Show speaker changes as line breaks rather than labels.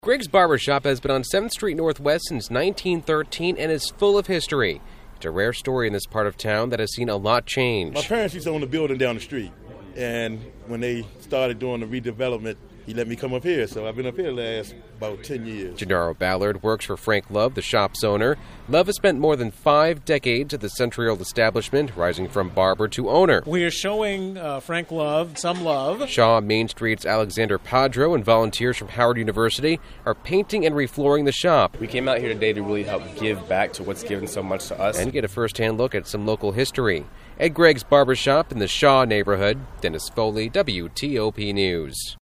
Greg's Barbershop has been on 7th Street Northwest since 1913 and is full of history. It's a rare story in this part of town that has seen a lot change.
My parents used to own the building down the street, and when they started doing the redevelopment, he let me come up here, so I've been up here the last about 10 years.
Gennaro Ballard works for Frank Love, the shop's owner. Love has spent more than 5 decades at the century-old establishment, rising from barber to owner.
We are showing Frank Love some love.
Shaw Main Street's Alexander Padro and volunteers from Howard University are painting and reflooring the shop.
We came out here today to really help give back to what's given so much to us.
And get a first-hand look at some local history. At Greg's Barbershop in the Shaw neighborhood, Dennis Foley, WTOP News.